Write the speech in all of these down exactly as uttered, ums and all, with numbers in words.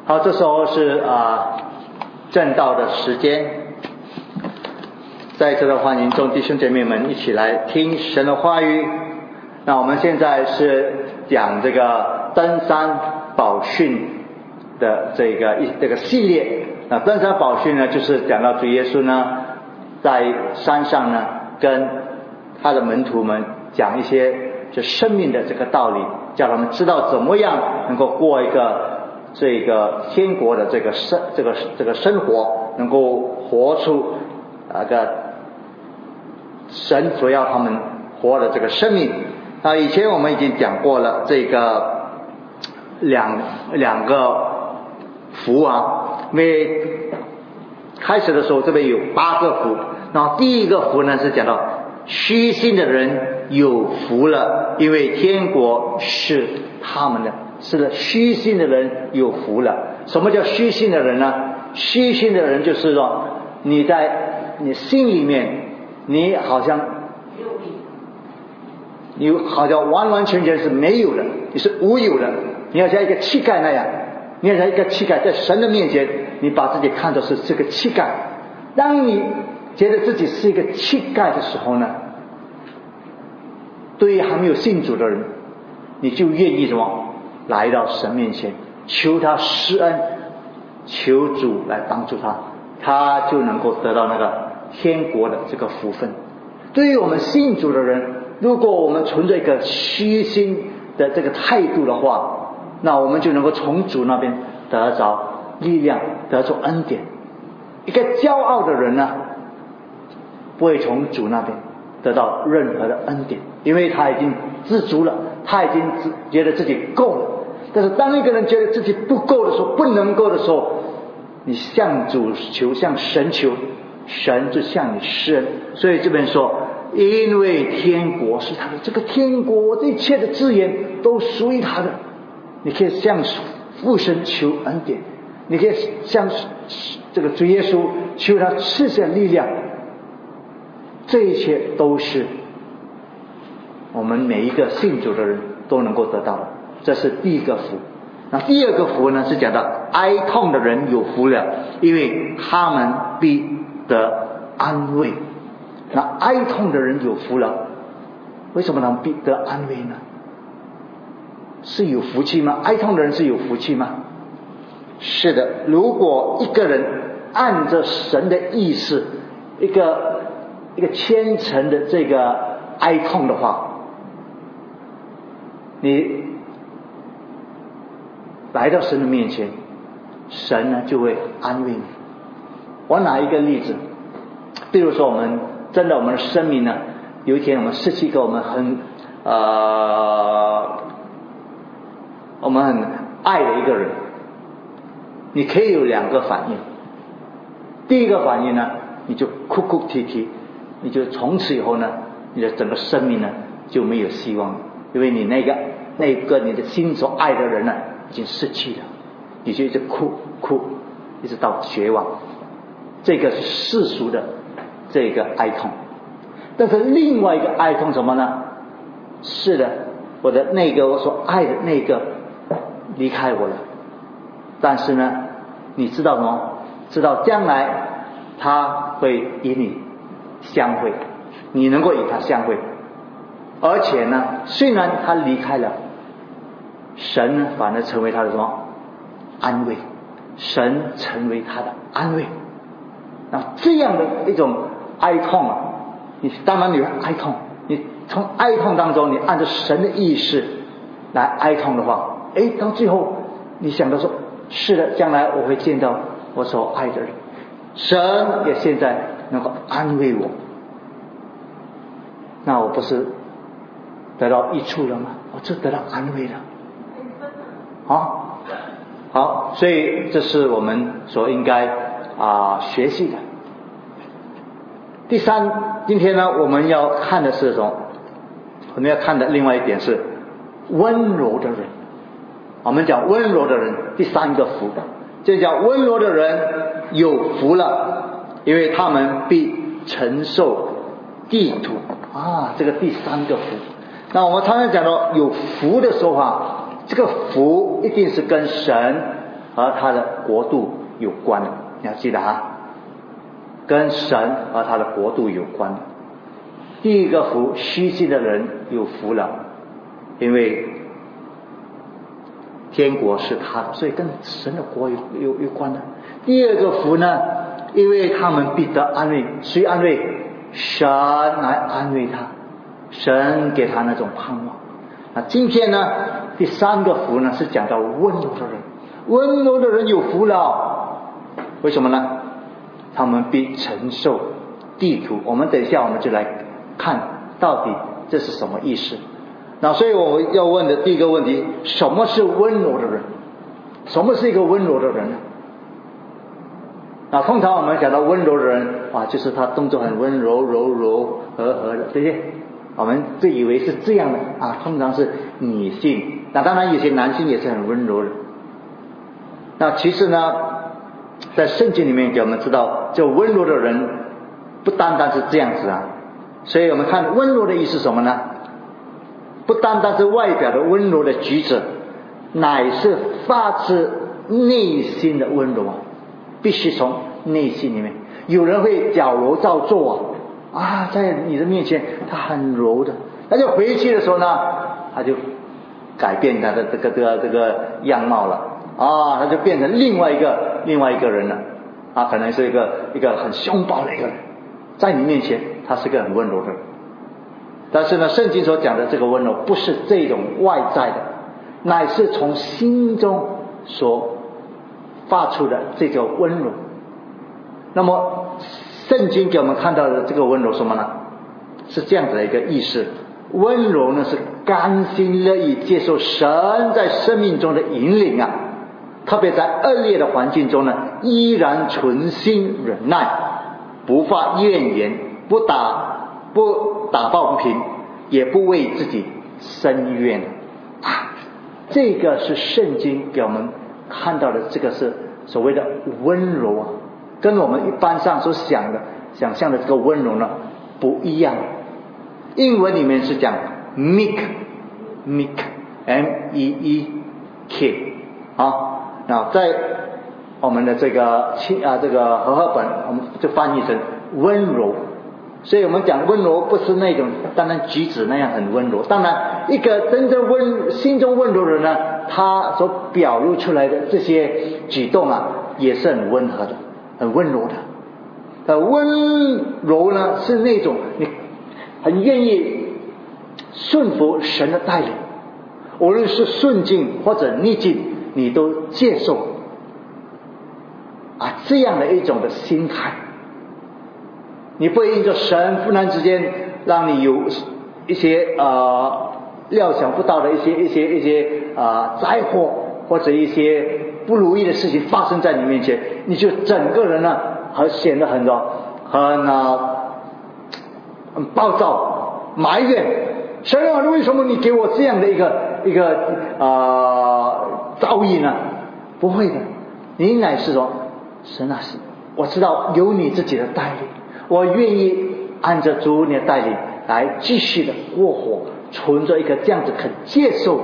好，这时候是啊正道的时间，在这个欢迎众弟兄姐妹们一起来听神的话语。那我们现在是讲这个登山宝训的这个一这个系列。那登山宝训呢，就是讲到主耶稣呢在山上呢跟他的门徒们讲一些就生命的这个道理，叫他们知道怎么样能够过一个这个天国的这个生这个这个生活，能够活出那个神所要他们活的这个生命。那以前我们已经讲过了这个两两个福啊，因为开始的时候这边有八个福，然后第一个福呢是讲到虚心的人有福了，因为天国是他们的。是的，虚心的人有福了。什么叫虚心的人呢？虚心的人就是说你在你心里面你好像你好像完完全全是没有的，你是无有的，你要像一个乞丐那样，你要像一个乞丐在神的面前，你把自己看作是这个乞丐。当你觉得自己是一个乞丐的时候呢，对于还没有信主的人，你就愿意什么来到神面前求他施恩，求主来帮助他，他就能够得到那个天国的这个福分。对于我们信主的人，如果我们存着一个虚心的这个态度的话，那我们就能够从主那边得着力量，得着恩典。一个骄傲的人呢，不会从主那边得到任何的恩典，因为他已经知足了，他已经觉得自己够了。但是当一个人觉得自己不够的时候，不能够的时候，你向主求，向神求，神就向你施恩。所以这边说，因为天国是他的，这个天国这一切的资源都属于他的，你可以向父神求恩典，你可以向这个主耶稣求他赐下力量，这一切都是我们每一个信主的人都能够得到的。这是第一个福。那第二个福呢，是讲到哀痛的人有福了，因为他们必得安慰。那哀痛的人有福了，为什么他们必得安慰呢？是有福气吗？哀痛的人是有福气吗？是的，如果一个人按着神的意思，一个一个虔诚的这个哀痛的话，你来到神的面前，神呢就会安慰你。我拿一个例子，比如说我们真的我们的生命呢，有一天我们失去一个我们很呃我们很爱的一个人，你可以有两个反应。第一个反应呢，你就哭哭啼啼，你就从此以后呢，你的整个生命呢就没有希望了，因为你那个那个你的心所爱的人呢已经失去了，你就一直哭哭，一直到绝望。这个是世俗的这个哀痛。但是另外一个哀痛什么呢？是的，我的那个我所爱的那个离开我了，但是呢，你知道什么？知道将来他会与你相会，你能够与他相会。而且呢，虽然他离开了，神呢反而成为他的什么？安慰。神成为他的安慰。那这样的一种哀痛啊，你当然你会哀痛，你从哀痛当中，你按照神的意识来哀痛的话，诶，到最后你想到说，是的，将来我会见到我所爱的人，神也现在能够安慰我，那我不是得到益处了吗？我就得到安慰了。好，好，所以这是我们所应该啊、呃、学习的。第三，今天呢我们要看的是什么？我们要看的另外一点是温柔的人。我们讲温柔的人，第三个福，就讲温柔的人有福了，因为他们必承受地土啊，这个第三个福。那我们常常讲到有福的时候啊，这个福一定是跟神和他的国度有关的，你要记得哈，跟神和他的国度有关的。第一个福，虚心的人有福了，因为天国是他的，所以跟神的国有有有关的。第二个福呢，因为他们必得安慰，谁安慰？神来安慰他，神给他那种盼望。那今天呢，第三个福呢是讲到温柔的人，温柔的人有福了，为什么呢？他们必承受地土。我们等一下我们就来看到底这是什么意思。那所以我要问的第一个问题，什么是温柔的人？什么是一个温柔的人呢？那通常我们讲到温柔的人啊，就是他动作很温柔，柔柔和和的，对不对？我们就以为是这样的啊，通常是女性。那当然有些男性也是很温柔的。那其实呢，在圣经里面给我们知道，这温柔的人不单单是这样子啊。所以我们看温柔的意思是什么呢？不单单是外表的温柔的举止，乃是发自内心的温柔啊，必须从内心里面。有人会矫揉造作啊，啊，在你的面前他很柔的，他就回去的时候呢，他就改变他的这个这个这个样貌了啊，他就变成另外一个另外一个人了啊，可能是一个一个很凶暴的一个人，在你面前他是个很温柔的人。但是呢，圣经所讲的这个温柔不是这种外在的，乃是从心中所发出的这个温柔。那么圣经给我们看到的这个温柔什么呢？是这样子的一个意思，温柔呢是甘心乐意接受神在生命中的引领啊，特别在恶劣的环境中呢，依然存心忍耐，不发怨言，不打不打抱不平，也不为自己申冤啊。这个是圣经给我们看到的，这个是所谓的温柔啊，跟我们一般上所想的想象的这个温柔呢不一样。英文里面是讲 meek meek M E E K 啊，那在我们的这个啊这个和合本我们就翻译成温柔。所以我们讲温柔不是那种当然举止那样很温柔，当然一个真正温心中温柔的人呢，他所表露出来的这些举动啊也是很温和的，很温柔的。呃，温柔呢是那种你很愿意顺服神的带领，无论是顺境或者逆境你都接受啊，这样的一种的心态。你不会因着神忽然之间让你有一些呃料想不到的一些一些一些呃灾祸或者一些不如意的事情发生在你面前，你就整个人呢还显得很很啊很暴躁埋怨神啊，为什么你给我这样的一个一个啊、呃、遭遇呢？不会的，你乃是说神啊，我知道有你自己的带领，我愿意按着主你的带领来继续的过活，存着一个这样子肯接受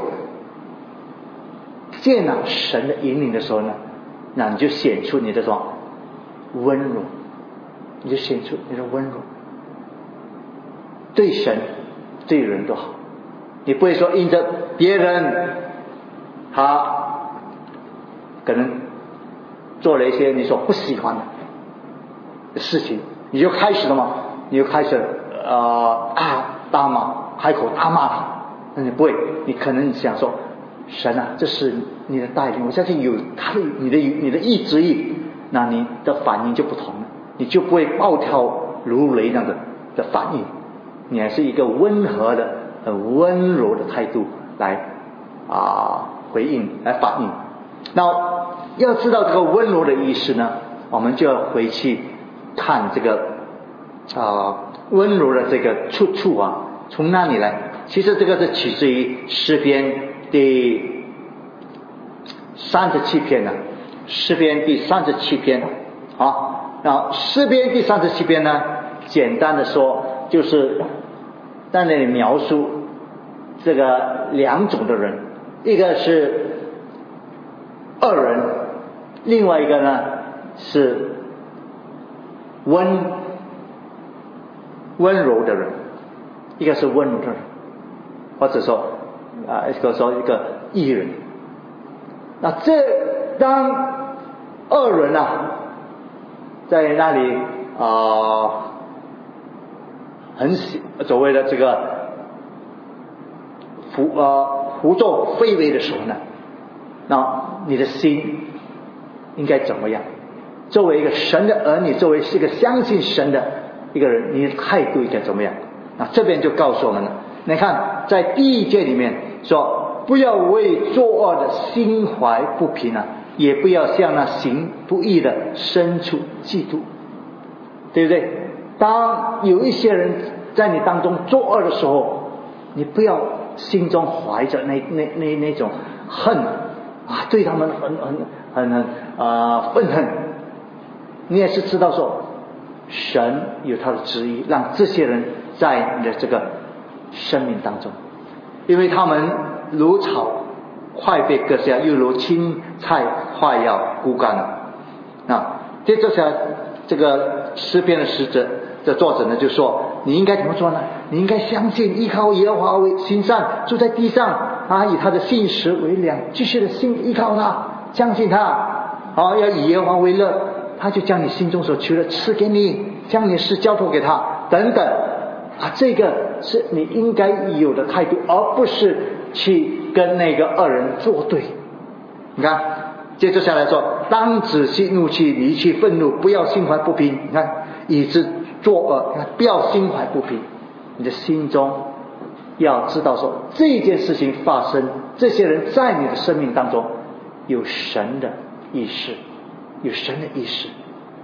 接纳神的引领的时候呢，那你就显出你的什么温柔，你就显出你的温柔，对神对人都好。你不会说因着别人他可能做了一些你所不喜欢的事情，你就开始了嘛，你就开始呃啊大骂，开口大骂他。那你不会，你可能想说神啊，这是你的带领，我相信有他的你的你的意志意，那你的反应就不同了，你就不会暴跳如雷那样的的反应，你还是一个温和的很温柔的态度来啊回应来反应。那要知道这个温柔的意思呢，我们就要回去看这个啊温柔的这个出处啊，从哪里来？其实这个是取自于诗篇第三十七篇呢，诗篇第三十七篇啊。那诗篇第三十七篇呢，简单的说就是在那里描述这个两种的人，一个是恶人， 另外一个呢是温温柔的人，一个是温柔的人，或者说啊，一个说一个义人。那这当恶人啊，在那里啊、呃，很所谓的这个胡呃胡作非为的时候呢，那你的心应该怎么样？作为一个神的儿女，作为是一个相信神的一个人，你的态度应该怎么样？那这边就告诉我们了。你看，在第一节里面说，不要为作恶的心怀不平啊，也不要向那行不义的生出嫉妒，对不对？当有一些人在你当中作恶的时候，你不要心中怀着那那那那种恨啊，对他们很很很很啊愤恨。你也是知道说，神有他的旨意，让这些人在你的这个生命当中，因为他们如草快被割下，又如青菜快要枯干了。那接着下这个诗篇的使者的作者呢，就说你应该怎么做呢？你应该相信依靠耶和华为行善，住在地上啊，以他的信实为粮，继续的信依靠他，相信他啊，要以耶和华为乐，他就将你心中所求的赐给你，将你的事交托给他等等啊，这个是你应该有的态度，而不是去跟那个恶人作对。你看接着下来说，当止息怒气，离去愤怒，不要心怀不平。你看以致作恶，不要心怀不平，你的心中要知道说，这件事情发生，这些人在你的生命当中有神的意识，有神的意识，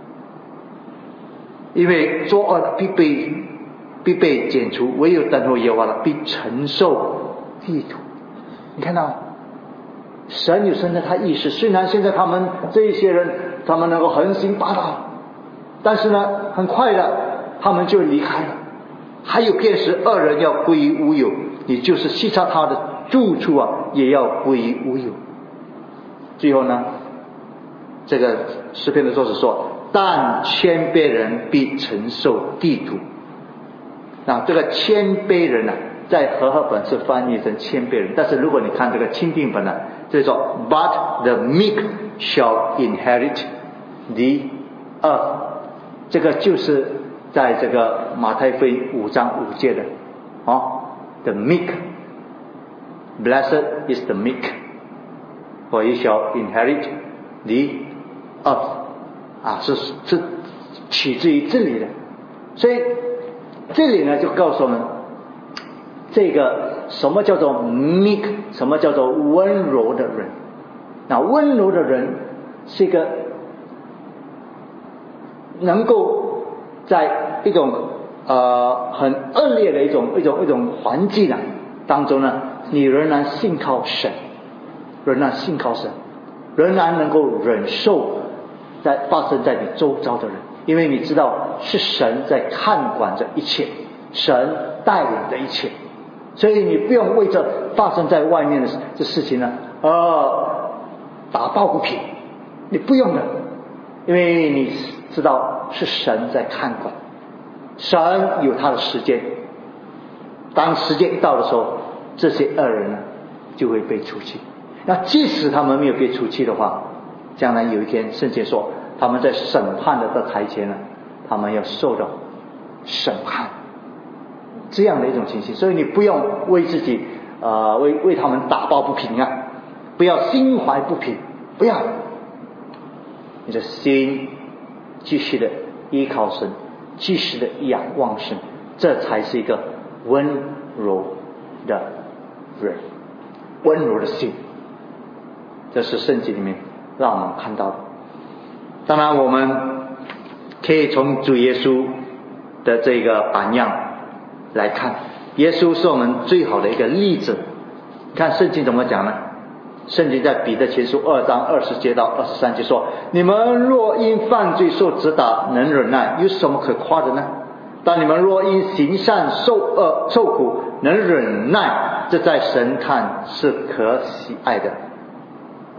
因为作恶的必被必被剪除，唯有等候耶和华的必承受地土。你看到神有神的他意识，虽然现在他们这一些人他们能够横行霸道，但是呢很快的他们就离开了。还有片时恶人要归于无有，也就是西察他的住处啊也要归于无有。最后呢，这个诗篇的作者说，但谦卑人必承受地土。那这个谦卑人呢、啊，在和合本是翻译成谦卑人，但是如果你看这个钦定本呢，就是说 but the meek shall inherit the earth， 这个就是在这个马太福音五章五节的哦 the meek blessed is the meek for you shall inherit the earth 啊，是是取自于这里的。所以这里呢就告诉我们，这个什么叫做 meek， 什么叫做温柔的人。那温柔的人是一个能够在一种呃很恶劣的一种一种一种环境啊当中呢，你仍然信靠神，仍然信靠神，仍然能够忍受在发生在你周遭的人，因为你知道是神在看管着一切，神带领着一切，所以你不用为这发生在外面的这事情呢呃打抱不平，你不用的，因为你知道是神在看管，神有他的时间，当时间一到的时候，这些恶人呢就会被除去。那即使他们没有被除去的话，将来有一天圣经说他们在审判的台前呢，他们要受到审判，这样的一种情形。所以你不用为自己呃为为他们打抱不平啊，不要心怀不平，不要，你的心继续的依靠神，继续的仰望神，这才是一个温柔的人，温柔的心。这是圣经里面让我们看到的。当然我们可以从主耶稣的这个榜样来看，耶稣是我们最好的一个例子。看圣经怎么讲呢？圣经在彼得前书二章二十节到二十三节说，你们若因犯罪受责打能忍耐，有什么可夸的呢？但你们若因行善受恶受苦能忍耐，这在神看是可喜爱的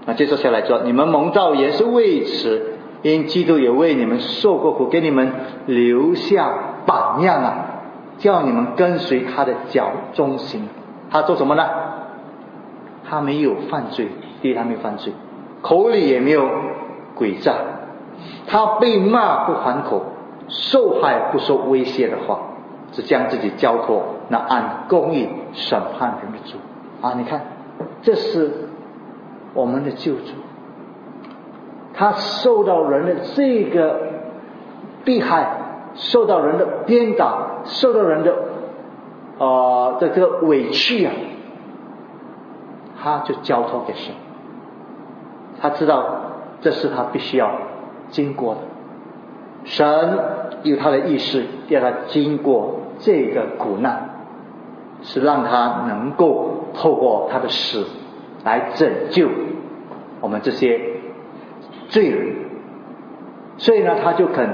那接着下来说，你们蒙召也是为此，因基督也为你们受过苦，给你们留下榜样啊，叫你们跟随他的脚中行。他做什么呢？他没有犯罪，第一他没有犯罪，口里也没有诡诈，他被骂不还口，受害不说威胁的话，只将自己交托那按公义审判人的主啊！你看，这是我们的救主，他受到人的这个迫害，受到人的鞭打，受到人的呃的这个委屈啊，他就交托给神。他知道这是他必须要经过的，神有他的意识要他经过这个苦难，是让他能够透过他的死来拯救我们这些罪人，所以呢他就肯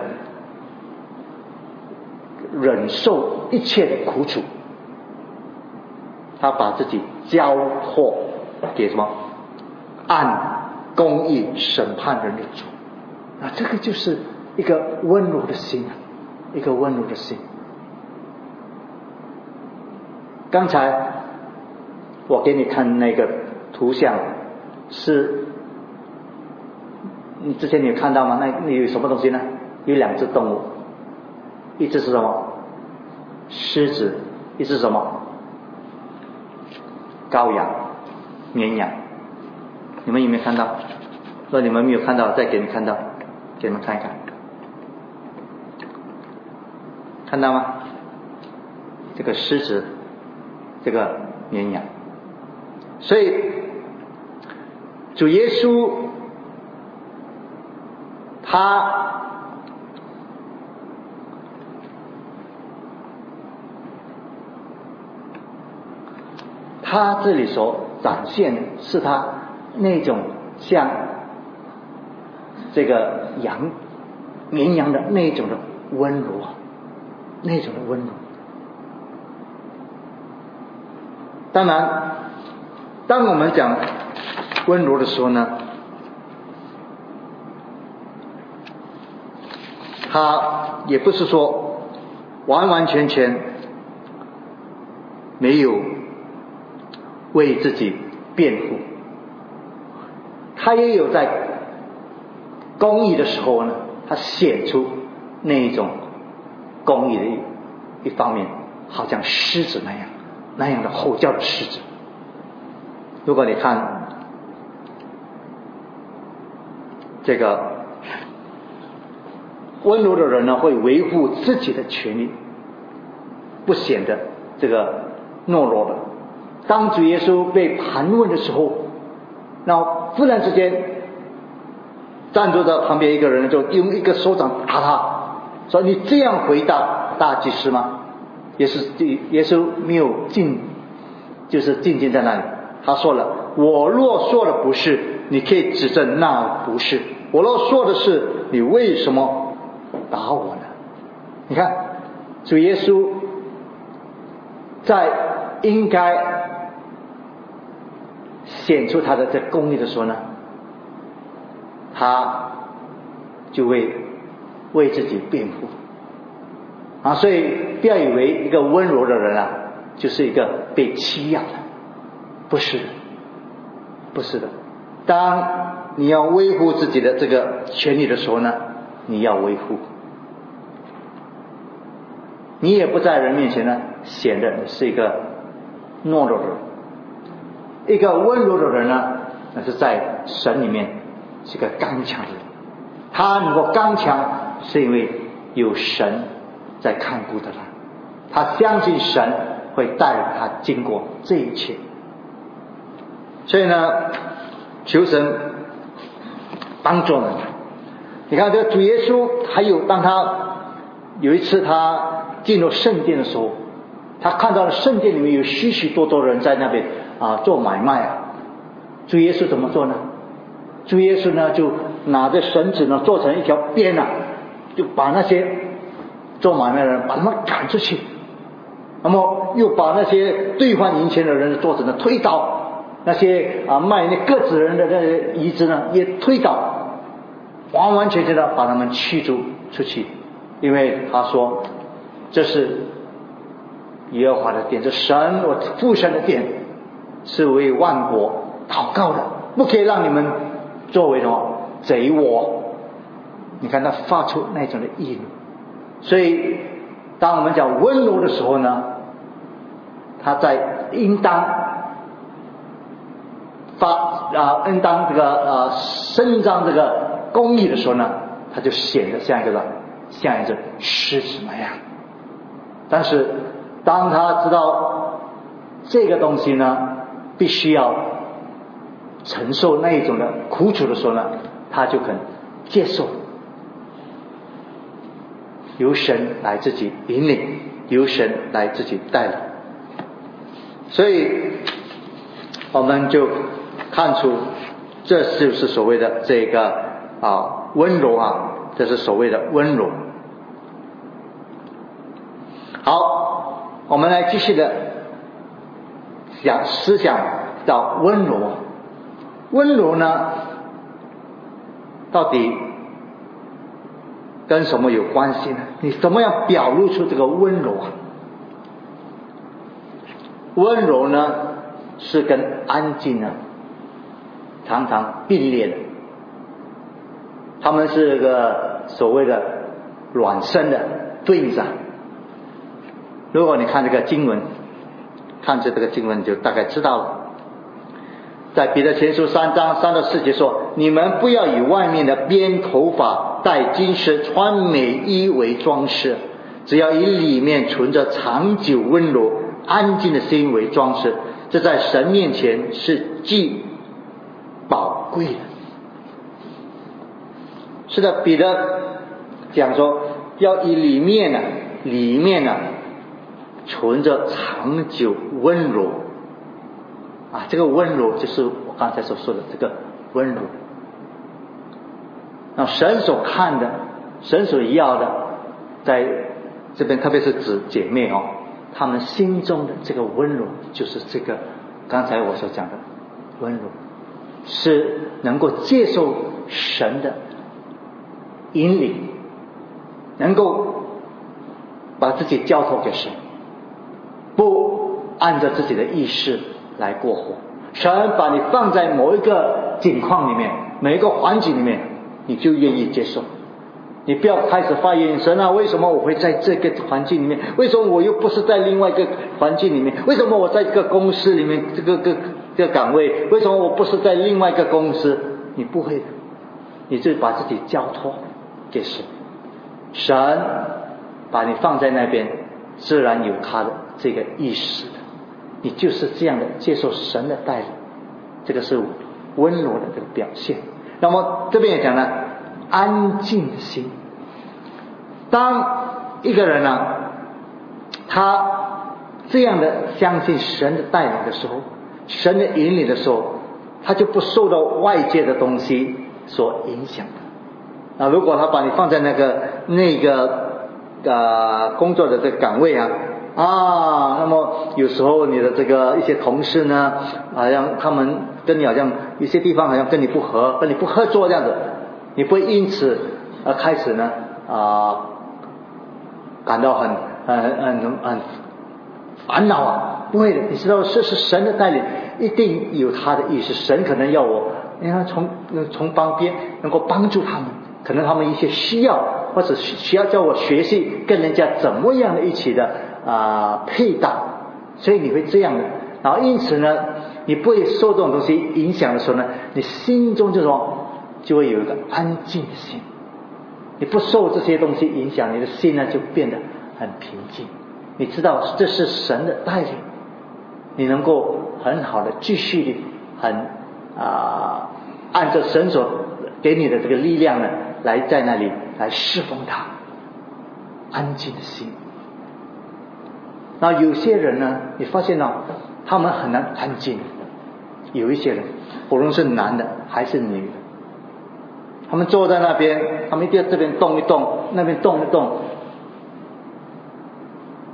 忍受一切的苦楚，他把自己交托给什么？按公义审判人的主啊，这个就是一个温柔的心啊，一个温柔的心。刚才我给你看那个图像，是你之前你有看到吗？那那有什么东西呢？有两只动物，一只是什么？狮子，一只是什么？羔羊、绵羊。你们有没有看到？如果你们没有看到，再给你看到，给你们看一看，看到吗？这个狮子，这个绵羊。所以主耶稣他他这里所展现的是他那种像这个羊绵羊的那种的温柔啊，那种的温柔。当然当我们讲温柔的时候呢，他也不是说完完全全没有为自己辩护，他也有在公义的时候呢，他显出那一种公义的一一方面，好像狮子那样那样的吼叫的狮子。如果你看这个温柔的人呢，会维护自己的权利，不显得这个懦弱的。当主耶稣被盘问的时候，那忽然之间站住在旁边一个人就用一个手掌打他，说你这样回答大祭司吗？耶稣耶稣没有静，就是静静在那里。他说了，我若说的不是，你可以指证那不是，我若说的是，你为什么打我呢？你看主耶稣在应该显出他的这公义的时候呢，他就会为自己辩护啊。所以不要以为一个温柔的人啊就是一个被欺压的，不是的，不是的。当你要维护自己的这个权利的时候呢，你要维护，你也不在人面前呢显得你是一个懦弱的人。一个温柔的人呢，那是在神里面是个刚强的人。他能够刚强，是因为有神在看顾着他，他相信神会带领他经过这一切。所以呢，求神帮助我们。你看这个主耶稣，还有当他有一次他进入圣殿的时候，他看到了圣殿里面有许许多多人在那边啊做买卖啊。主耶稣怎么做呢？主耶稣呢就拿着绳子呢做成一条鞭啊，就把那些做买卖的人把他们赶出去，那么又把那些兑换银钱的人的桌子呢推倒那些啊卖那鸽子人的那些遗址呢，也推倒，完完全全的把他们驱逐出去，因为他说这是耶和华的殿，这神我父神的殿，是为万国祷告的，不可以让你们作为什么贼窝。你看他发出那种的议论。所以当我们讲温柔的时候呢，他在应当发啊应当这个呃伸张这个公义的时候呢，他就显得像一个像一只狮子那样。但是当他知道这个东西呢必须要承受那一种的苦楚的时候呢，他就肯接受，由神来自己引领，由神来自己带领。所以我们就看出这就是所谓的这个啊温柔啊，这是所谓的温柔。好，我们来继续的想思想到温柔。温柔呢到底跟什么有关系呢？你怎么样表露出这个温柔啊？温柔呢是跟安静呢常常并列的，他们是个所谓的孪生的对应上。如果你看这个经文，看着这个经文你就大概知道了。在彼得前书三章三到四节说，你们不要以外面的编头发、戴金饰、穿美衣为装饰，只要以里面存着长久温柔安静的心为装饰，这在神面前是既宝贵的。是的，彼得讲说要以里面呢里面呢存着长久温柔啊，这个温柔就是我刚才所说的这个温柔。那神所看的，神所要的，在这边特别是指姐妹哦，她们心中的这个温柔，就是这个刚才我所讲的温柔，是能够接受神的引领，能够把自己交托给神，不按照自己的意识来过活。神把你放在某一个境况里面，每一个环境里面，你就愿意接受。你不要开始发言，神啊，为什么我会在这个环境里面？为什么我又不是在另外一个环境里面？为什么我在一个公司里面这个个这个岗位？为什么我不是在另外一个公司？你不会的，你就把自己交托给神，神把你放在那边，自然有他的这个意识的。你就是这样的接受神的带领，这个是温柔的这个表现。那么这边也讲了安静的心。当一个人呢、啊，他这样的相信神的带领的时候，神的引领的时候，他就不受到外界的东西所影响的。啊，如果他把你放在那个那个呃工作的这个岗位啊啊，那么有时候你的这个一些同事呢，好像他们跟你好像有些地方好像跟你不合，跟你不合作这样子，你不会因此而开始呢啊感到很很很很烦恼啊，不会的，你知道这是神的带领，一定有他的意思。神可能要我，你看从从旁边能够帮助他们，可能他们一些需要，或者需要叫我学习跟人家怎么样的一起的啊、呃、配搭，所以你会这样的。然后因此呢，你不会受这种东西影响的时候呢，你心中就说就会有一个安静的心。你不受这些东西影响，你的心呢就变得很平静。你知道这是神的带领，你能够很好的继续的很啊、呃、按照神所给你的这个力量呢，来在那里来侍奉他，安静的心。那有些人呢，你发现呢，他们很难安静。有一些人，无论是男的还是女的，他们坐在那边，他们一定要这边动一动，那边动一动。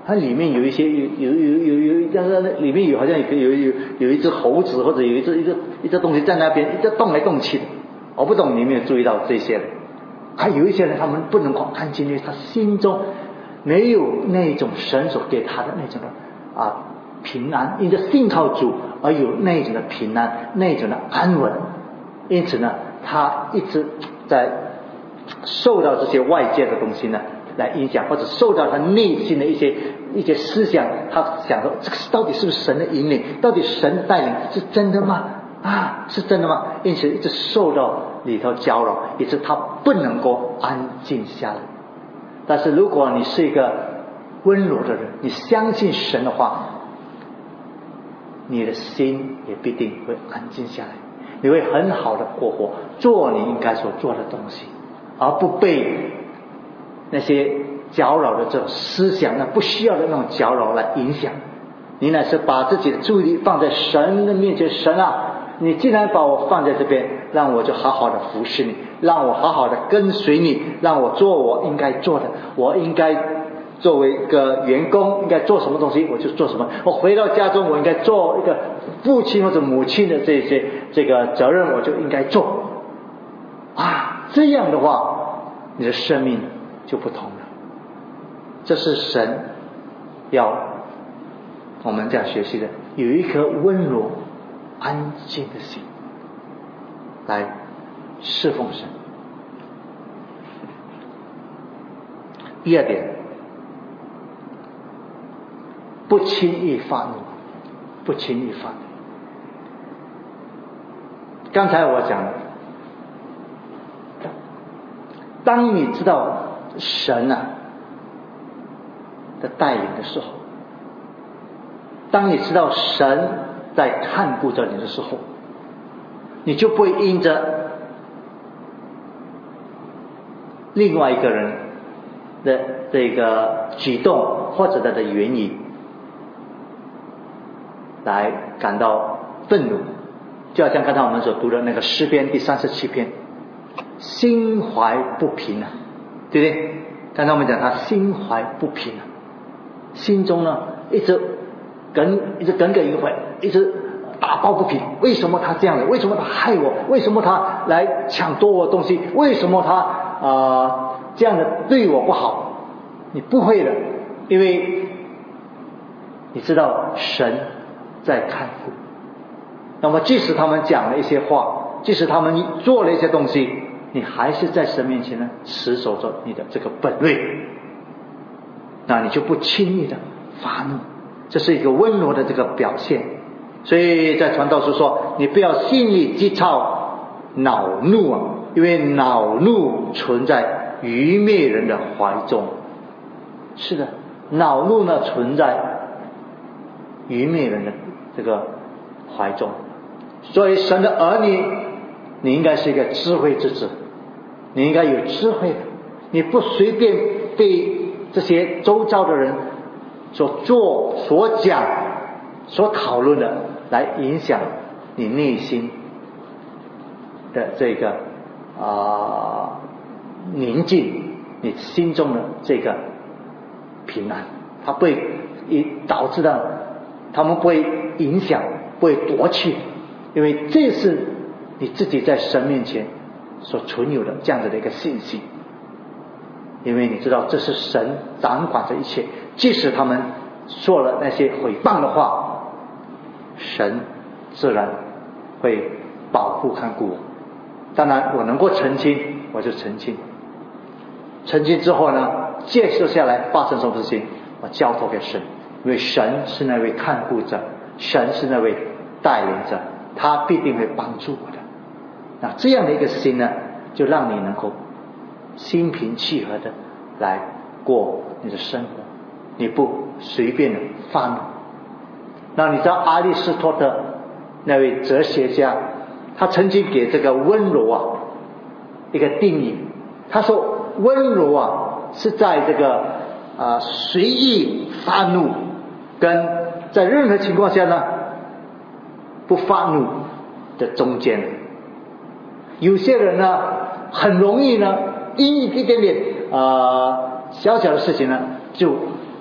它里面有一些有有有有有，但是里面有好像有有有有一只猴子或者有一只一只一只东西在那边一直动来动去的。我不懂你有没有注意到这些人？还有一些人他们不能够安静，因为他心中没有那种神所给他的那种的啊平安，因着信靠主而有那种的平安，那种的安稳。因此呢，他一直在受到这些外界的东西呢来影响，或者受到他内心的一些一些思想，他想说这个到底是不是神的引领，到底神的带领是真的吗？啊，是真的吗？因此一直受到里头搅扰，以致他不能够安静下来。但是如果你是一个温柔的人，你相信神的话，你的心也必定会安静下来，你会很好的过活，做你应该所做的东西，而不被那些搅扰的这种思想，那不需要的那种搅扰来影响。你乃是把自己的注意力放在神的面前，神啊，你既然把我放在这边，让我就好好的服侍你，让我好好的跟随你，让我做我应该做的，我应该作为一个员工应该做什么东西我就做什么，我回到家中我应该做一个父亲或者母亲的这些这个责任我就应该做啊，这样的话你的生命就不同了。这是神要我们这样学习的，有一颗温柔安静的心来侍奉神。第二点，不轻易发怒，不轻易发怒。刚才我讲了，当你知道神啊的带领的时候，当你知道神在看顾着你的时候，你就不会因着另外一个人的这个举动或者他的原因来感到愤怒。就好像刚才我们所读的那个诗篇第三十七篇，心怀不平啊，对不对？刚才我们讲他心怀不平啊，心中呢一直耿一直耿耿于怀，一直打抱不平。为什么他这样的？为什么他害我？为什么他来抢夺我的东西？为什么他啊、呃、这样的对我不好？你不会的，因为你知道神在看顾。那么即使他们讲了一些话，即使他们做了一些东西，你还是在神面前呢持守着你的这个本位，那你就不轻易的发怒，这是一个温柔的这个表现。所以在传道书说，你不要心里急躁恼怒啊，因为恼怒存在愚昧人的怀中。是的，恼怒呢存在愚昧人的这个怀中。所以神的儿女，你应该是一个智慧之子，你应该有智慧的，你不随便被这些周遭的人所做所讲所讨论的来影响你内心的这个啊、呃、宁静，你心中的这个平安，它不会导致到他们不会影响，不会夺去，因为这是你自己在神面前所存有的这样子的一个信息。因为你知道这是神掌管着一切，即使他们说了那些毁谤的话，神自然会保护看顾我。当然我能够澄清我就澄清，澄清之后呢，接受下来发生什么事情我交托给神，因为神是那位看顾者，神是那位带领者，他必定会帮助我的。那这样的一个心呢，就让你能够心平气和的来过你的生活，你不随便的发怒。那你知道阿里斯托德那位哲学家，他曾经给这个温柔啊一个定义，他说温柔啊是在这个啊、呃、随意发怒跟在任何情况下呢不发怒的中间。有些人呢很容易呢因一点点呃小小的事情呢就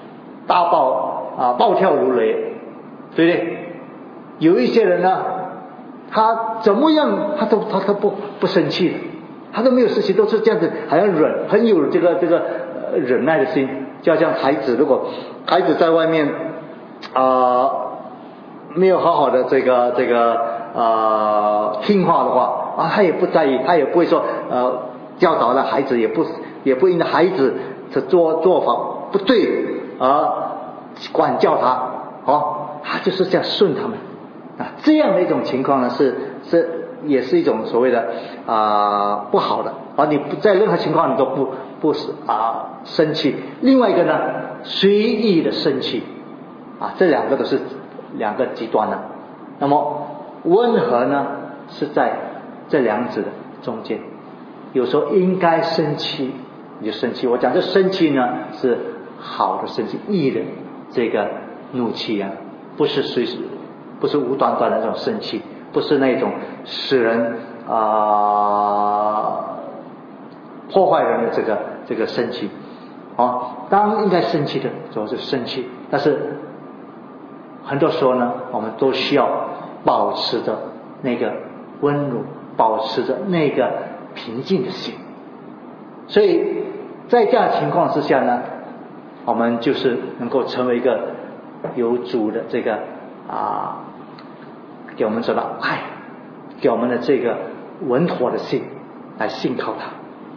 大爆啊暴跳如雷，对不对？有一些人呢，他怎么样他都他他不不生气的，他都没有事情，都是这样子，好像忍，很有这个这个、呃、忍耐的心。就好像孩子，如果孩子在外面啊、呃、没有好好的这个这个啊、呃、听话的话啊，他也不在意，他也不会说呃教导了孩子，也不也不因为孩子的做做法不对而管教他，哦，他就是这样顺他们啊，这样的一种情况呢，是是也是一种所谓的啊、呃、不好的，而你不在任何情况你都不不是啊生气。另外一个呢，随意的生气啊，这两个都是两个极端的。那么温和呢是在这两者的中间，有时候应该生气你就生气。我讲这生气呢是好的生气，义的这个怒气啊，不是随时不是无端端的这种生气，不是那种使人啊、呃、破坏人的这个这个生气。哦，当应该生气的时候就生气，但是很多时候呢，我们都需要保持着那个温柔，保持着那个平静的心。所以在这样的情况之下呢，我们就是能够成为一个有主的这个啊，给我们说的爱，给我们的这个稳妥的心来信靠他。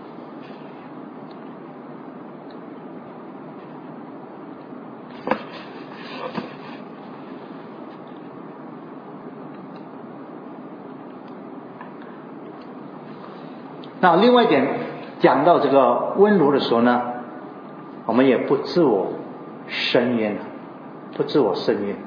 那另外一点，讲到这个温柔的时候呢，我们也不自我伸冤，不自我伸冤。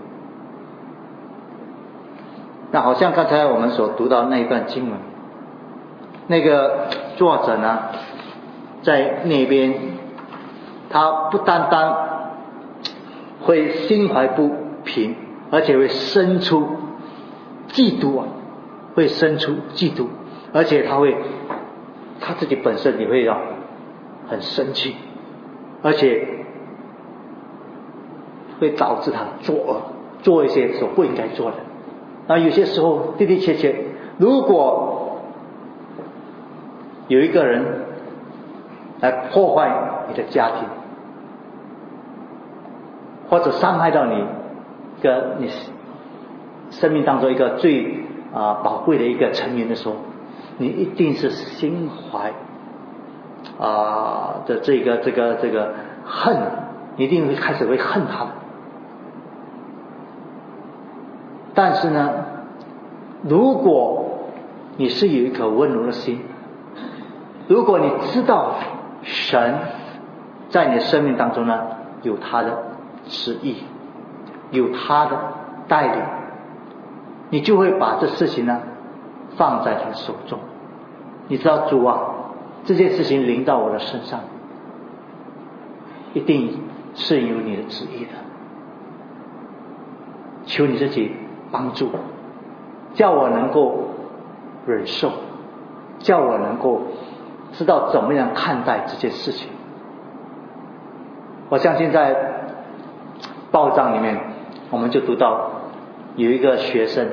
那好像刚才我们所读到那一段经文，那个作者呢，在那边，他不单单会心怀不平，而且会生出嫉妒啊，会生出嫉妒，而且他会。他自己本身也会让很生气，而且会导致他作恶，做一些所不应该做的。那有些时候的的确确，如果有一个人来破坏你的家庭，或者伤害到你的你生命当中一个最啊、呃、宝贵的一个成员的时候，你一定是心怀啊的这个这个这个恨，你一定会开始会恨他的。但是呢，如果你是有一颗温柔的心，如果你知道神在你的生命当中呢有他的旨意，有他的带领，你就会把这事情呢放在他手中。你知道主啊，这件事情临到我的身上，一定是有你的旨意的，求你自己帮助，叫我能够忍受，叫我能够知道怎么样看待这件事情。我相信在报章里面我们就读到有一个学生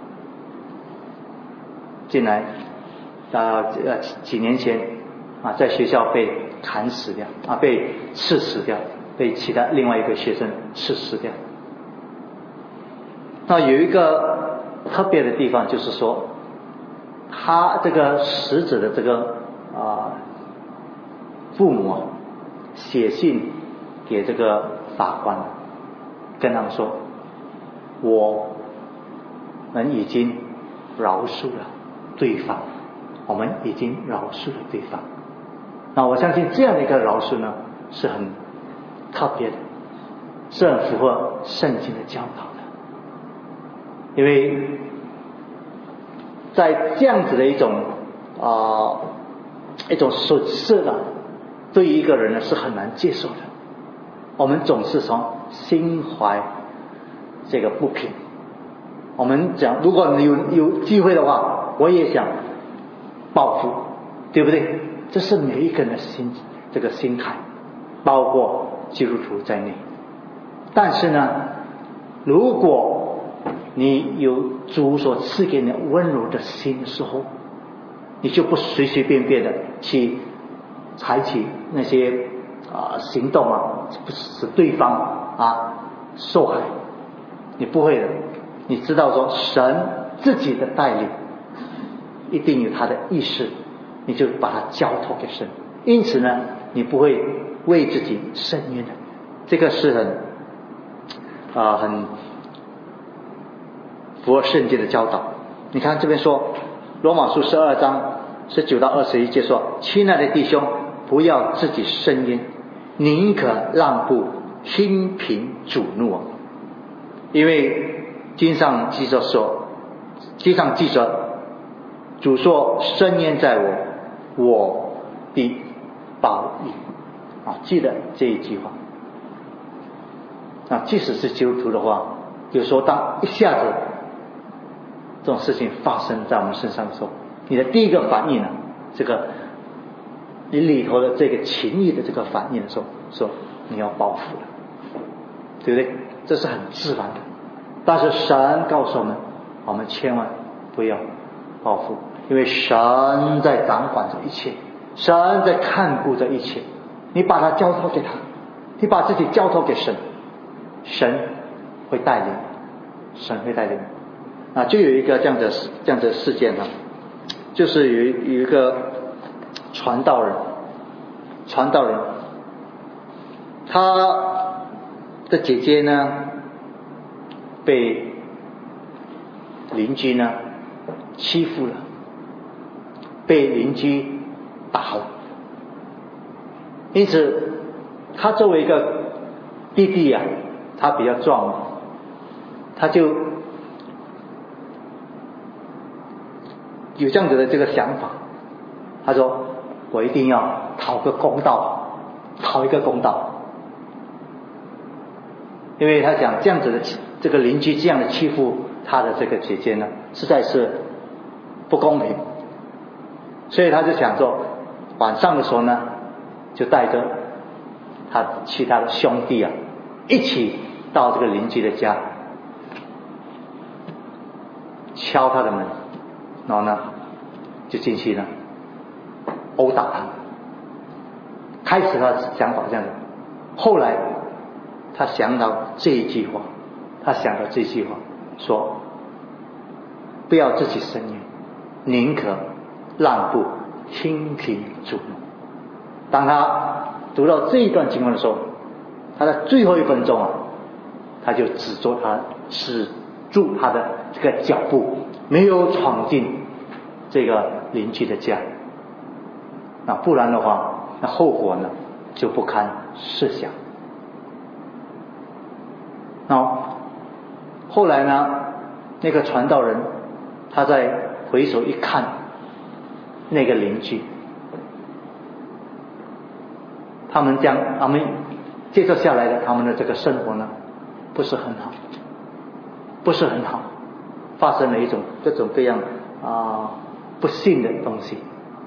进来啊呃几年前啊在学校被砍死掉啊被刺死掉，被其他另外一个学生刺死掉。那有一个特别的地方，就是说他这个死者的这个啊父母啊写信给这个法官，跟他们说我们已经饶恕了对方，我们已经饶恕了对方。那我相信这样的一个饶恕呢是很特别的，是很符合圣经的教导的。因为在这样子的一种啊、呃、一种损失呢，对于一个人呢是很难接受的。我们总是从心怀这个不平，我们讲如果有有机会的话，我也想报复，对不对？这是每一个人的心这个心态，包括基督徒在内。 但是呢，如果你有主所赐给你温柔的心的时候，你就不随随便便的去采取那些啊、呃、行动啊，不使对方啊受害。你不会的，你知道说神自己的带领一定有他的意识，你就把它交托给神。因此呢，你不会为自己伸冤的。这个是很啊、呃、很符合圣经的教导。你看这边说罗马书十二章十九到二十一节说，亲爱的弟兄，不要自己伸冤，宁可让步，听凭主怒啊。因为经上记着说，经上记着主说，伸冤在我，我必报应啊，记得这一句话啊。即使是基督徒的话，有时候当一下子这种事情发生在我们身上的时候，你的第一个反应呢，这个你里头的这个情义的这个反应的时候，说你要报复了，对不对？这是很自然的。但是神告诉我们，我们千万不要报复，因为神在掌管着一切，神在看顾着一切。你把它交托给他，你把自己交托给神，神会带领，神会带领。啊，就有一个这样的这样的事件呢，就是有一有一个传道人，传道人，他的姐姐呢被邻居呢欺负了，被邻居打了，因此他作为一个弟弟啊，他比较壮，他就有这样子的这个想法，他说我一定要讨个公道，讨一个公道。因为他想这样子的这个邻居这样的欺负他的这个姐姐呢，实在是不公平，所以他就想说晚上的时候呢，就带着他其他的兄弟啊一起到这个邻居的家，敲他的门，然后呢就进去呢殴打他。开始他的想法这样的，后来他想到这一句话，他想到这句话说，不要自己伸冤，宁可让步，听凭主怒。当他读到这一段经文的时候，他在最后一分钟啊，他就止住他止住他的这个脚步，没有闯进这个邻居的家。那不然的话，那后果呢就不堪设想。那后来呢，那个传道人他在回首一看那个邻居，他们将他们接受下来的他们的这个生活呢不是很好，不是很好，发生了一种各种各样啊、呃、不幸的东西。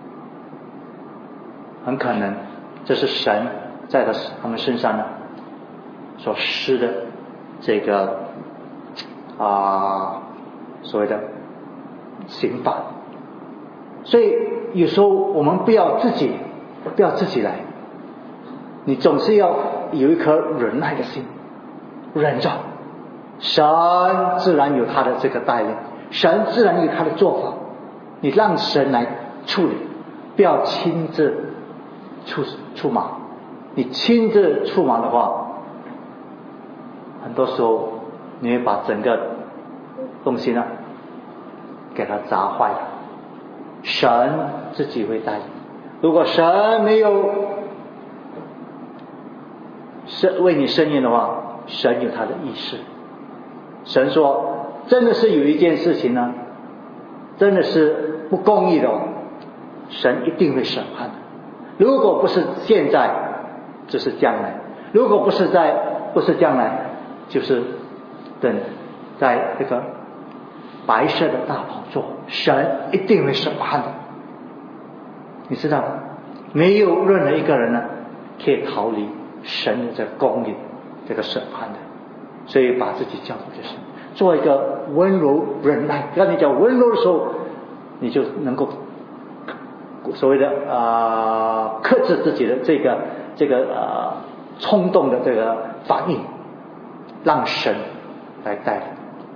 很可能这是神在他他们身上呢所施的这个啊、呃、所谓的刑罚。所以有时候我们不要自己不要自己来，你总是要有一颗忍耐的心，忍着，神自然有他的这个带领，神自然有他的做法，你让神来处理，不要亲自出出马。你亲自出马的话，很多时候你会把整个东西呢给它砸坏了。神自己会带领，如果神没有神为你伸冤的话，神有他的意识。神说真的是有一件事情呢真的是不公义的哦，神一定会审判的。如果不是现在就是将来，如果不是在不是将来就是等在这个白色的大宝座，神一定会审判的。你知道没有任何一个人呢可以逃离神的这个公义这个审判的。 所以把自己交给神，做一个温柔忍耐。当你讲温柔的时候，你就能够所谓的啊、呃、克制自己的这个这个呃冲动的这个反应，让神来带领。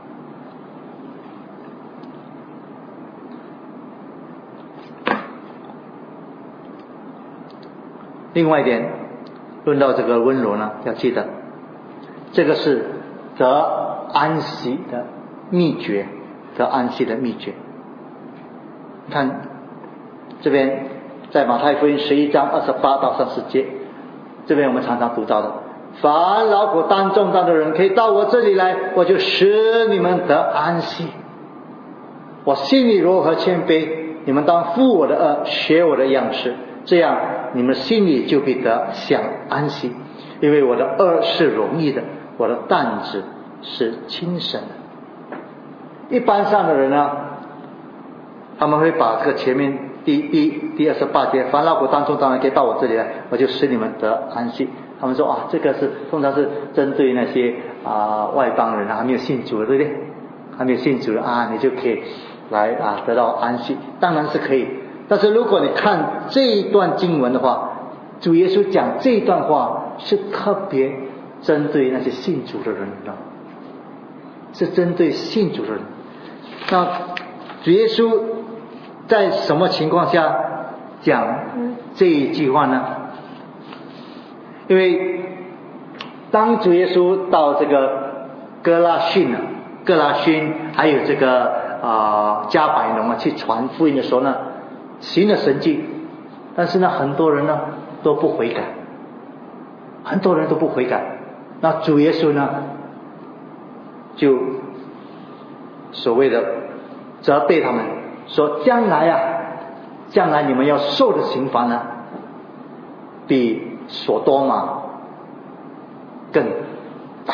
另外一点，论到这个温柔呢，要记得，这个是得安息的秘诀，得安息的秘诀。你看这边在马太福音十一章二十八到三十节，这边我们常常读到的，凡劳苦担重担的人可以到我这里来，我就使你们得安息。我心里柔和谦卑，你们当负我的軛，学我的样式，这样你们心里就必得享安息。因为我的軛是容易的，我的担子是轻省的。一般上的人呢，他们会把这个前面第第第二十八节，凡劳苦担重担的人可以到我这里来，我就使你们得安息。他们说啊，这个是通常是针对那些啊、呃、外邦人啊，还没有信主的，对不对？还没有信主的啊，你就可以来啊得到安息，当然是可以。但是如果你看这一段经文的话，主耶稣讲这一段话是特别针对那些信主的人的，是针对信主的人。那主耶稣在什么情况下讲这一句话呢？因为当主耶稣到这个哥拉汛啊、哥拉汛还有这个啊、呃、加百农啊去传福音的时候呢，行了神迹，但是呢很多人呢都不悔改，很多人都不悔改。那主耶稣呢就所谓的责备他们，说将来啊将来你们要受的刑罚呢比所多玛更大。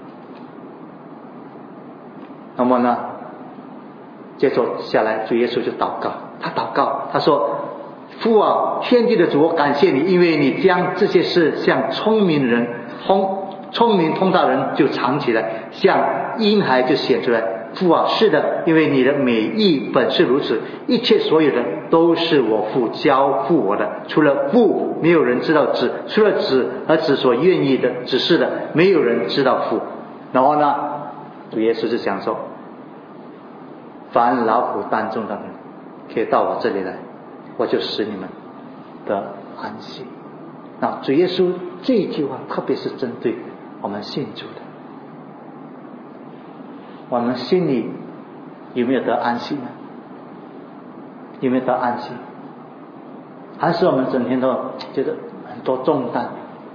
那么呢接着下来主耶稣就祷告，他祷告他说，父啊，天地的主，我感谢你，因为你将这些事向聪明人通聪明通达人就藏起来，向婴孩就显出来。父啊，是的，因为你的美意本是如此，一切所有的都是我父交付我的，除了父没有人知道子，除了子和子所愿意的指示的，没有人知道父。然后呢主耶稣是讲说，凡劳苦担重的人可以到我这里来，我就使你们得安息。那主耶稣这一句话特别是针对我们信主的，我们心里有没有得安息呢？有没有得安息？还是我们整天都觉得很多重担？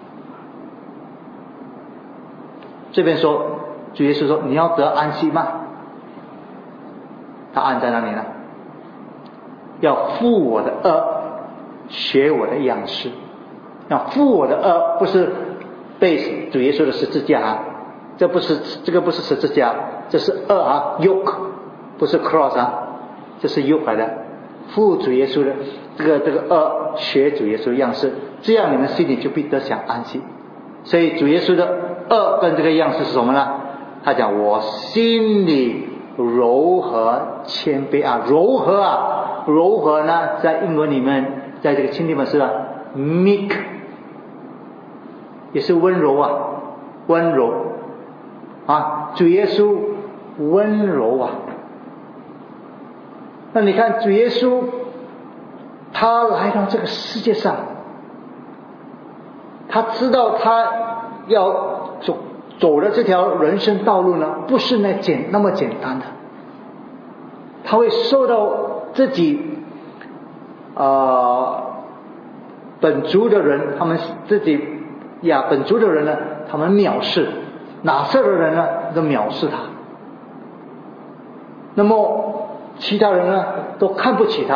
这边说主耶稣说你要得安息吗？他按在哪里呢？要负我的軛，学我的样式。要负我的軛，不是被主耶稣的十字架啊，这不是这个不是十字架，这是軛啊 yoke， 不是 cross 啊，这是 yoke 来的。负主耶稣的这个这个軛，学主耶稣的样式，这样你们心里就必得享安息。所以主耶稣的軛跟这个样式是什么呢？他讲我心里柔和谦卑啊，柔和啊，柔和呢，在英文里面，在这个钦定本是啊 meek， 也是温柔啊，温柔啊，主耶稣温柔啊。那你看主耶稣他来到这个世界上，他知道他要走走的这条人生道路呢，不是那简那么简单的，他会受到自己呃本族的人，他们自己呀本族的人呢，他们藐视拿撒勒的人呢，都藐视他。那么其他人呢，都看不起他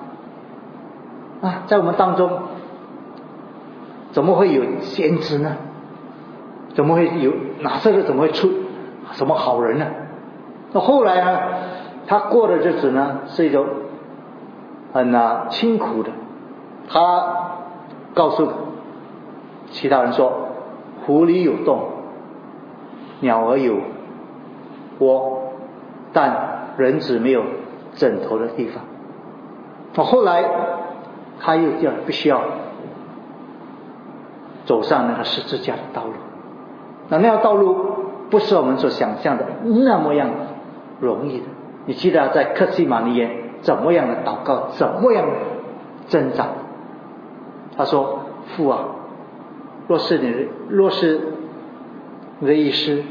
啊，在我们当中，怎么会有先知呢？怎么会有拿撒勒？怎么会出什么好人呢？那后来呢，他过的日子呢，是一种很啊清苦的。他告诉其他人说：“湖里有洞， 鸟儿有窝，但人子没有枕头的地方。后来他又要必须要走上那个十字架的道路，那那条道路不是我们所想象的那么样容易的。你记得在客西马尼园怎么样的祷告，怎么样的挣扎。他说：父啊，若是你的若是你的意思，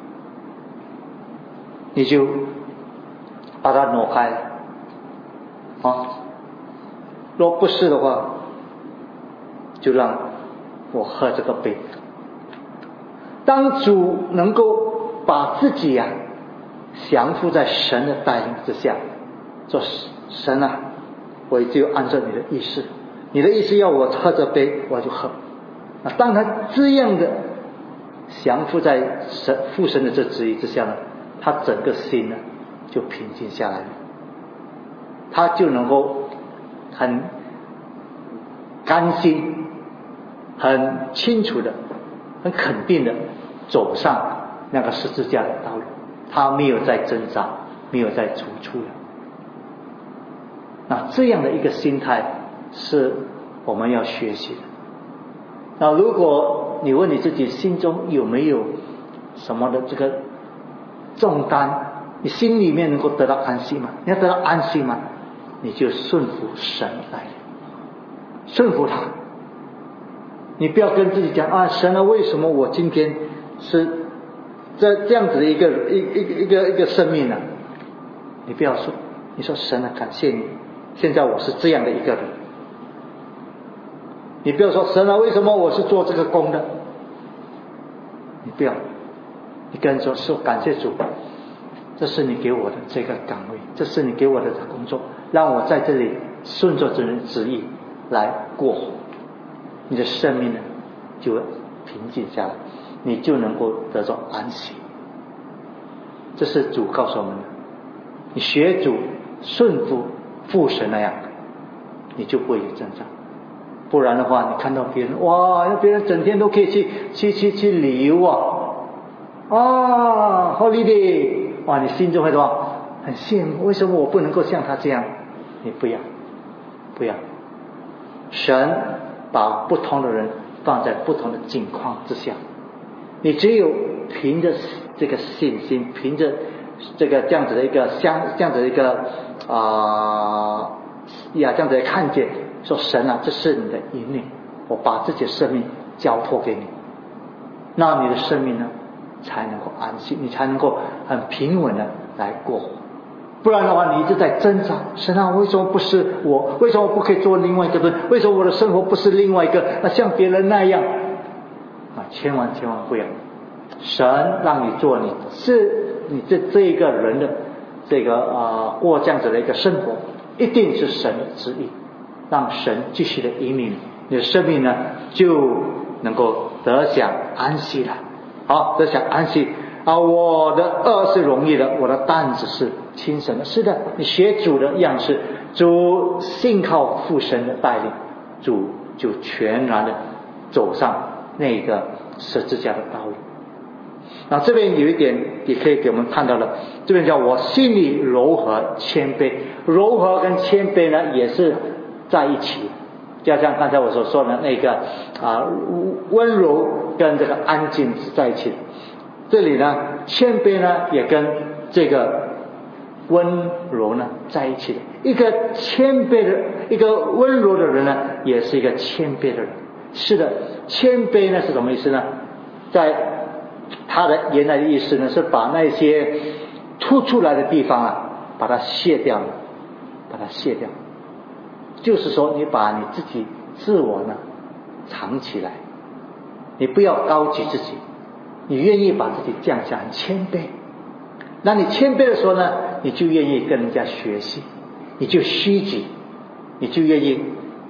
你就把它挪开啊，若不是的话，就让我喝这个杯。当主能够把自己啊降服在神的带领之下，说神啊，我就按照你的意思，你的意思要我喝这杯，我就喝。啊，当他这样的降服在神父神的这旨意之下呢，他整个心呢就平静下来了，他就能够很甘心、很清楚的、很肯定的走上那个十字架的道路。他没有再挣扎，没有再踌躇了。那这样的一个心态是我们要学习的。那如果你问你自己心中有没有什么的这个重担，你心里面能够得到安息吗？你要得到安息吗？你就顺服神来，顺服他。你不要跟自己讲啊，神啊，为什么我今天是这这样子的一个一一个一个一个生命呢、啊？你不要说，你说神啊，感谢你，现在我是这样的一个人。你不要说神啊，为什么我是做这个工的？你不要，你跟人说说感谢主，这是你给我的这个岗位，这是你给我的工作，让我在这里顺着这人旨意来过活，你的生命呢就平静下来，你就能够得到安息。这是主告诉我们的，你学主顺服父神那样，你就不会有挣扎。不然的话，你看到别人哇，别人整天都可以去去去去旅游啊，啊 holiday， 哇，你心中会什么？很羡慕，为什么我不能够像他这样？你不要，不要。神把不同的人放在不同的境况之下，你只有凭着这个信心，凭着这个这样子的一个相这样子的一个啊、呃、呀这样子的看见，说神啊，这是你的引领，我把自己的生命交托给你，那你的生命呢才能够安息，你才能够很平稳的来过活。不然的话，你一直在挣扎，神啊，为什么不是我？为什么不可以做另外一个人？为什么我的生活不是另外一个那像别人那样啊？千万千万不要，神让你做你是你这这一个人的这个啊、呃、过这样子的一个生活，一定是神的旨意，让神继续的引领你的生命呢，就能够得享安息了。好，得享安息啊！我的恶是容易的，我的担子是轻省的。是的，你学主的样式，主信靠父神的带领，主就全然的走上那个十字架的道路。那这边有一点也可以给我们看到了，这边叫我心里柔和谦卑，柔和跟谦卑呢也是在一起，就像刚才我所说的那个啊温柔跟这个安静是在一起的。这里呢谦卑呢也跟这个温柔呢在一起的。一个谦卑的一个温柔的人呢，也是一个谦卑的人。是的，谦卑呢是什么意思呢？在他的原来的意思呢，是把那些凸出来的地方啊，把它卸掉了，把它卸掉。就是说，你把你自己自我呢藏起来，你不要高举自己，你愿意把自己降下，很谦卑。那你谦卑的时候呢，你就愿意跟人家学习，你就虚己，你就愿意